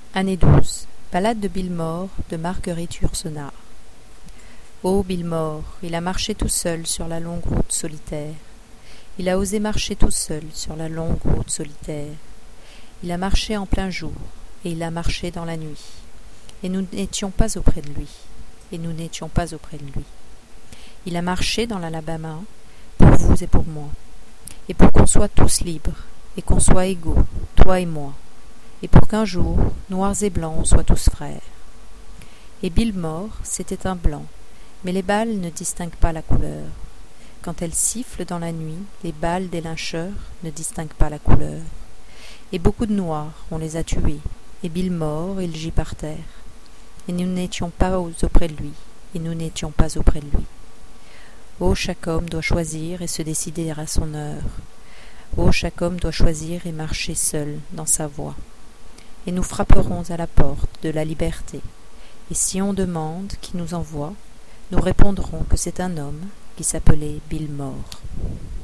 Année 12. Ballade de Billemort de Marguerite Yourcenar. Ô Billemort, il a marché tout seul sur la longue route solitaire. Il a osé marcher tout seul sur la longue route solitaire. Il a marché en plein jour, et il a marché dans la nuit. Et nous n'étions pas auprès de lui, et nous n'étions pas auprès de lui. Il a marché dans l'Alabama, pour vous et pour moi, et pour qu'on soit tous libres, et qu'on soit égaux, toi et moi, et pour qu'un jour, noirs et blancs, on soit tous frères. Et Billemort, c'était un blanc, mais les balles ne distinguent pas la couleur. Quand elles sifflent dans la nuit, les balles des lyncheurs ne distinguent pas la couleur. Et beaucoup de noirs, on les a tués, et Billemort, il gît par terre. Et nous n'étions pas auprès de lui, et nous n'étions pas auprès de lui. Oh, chaque homme doit choisir et se décider à son heure. Oh, chaque homme doit choisir et marcher seul dans sa voie. Et nous frapperons à la porte de la liberté. Et si on demande qui nous envoie, nous répondrons que c'est un homme qui s'appelait Billemort.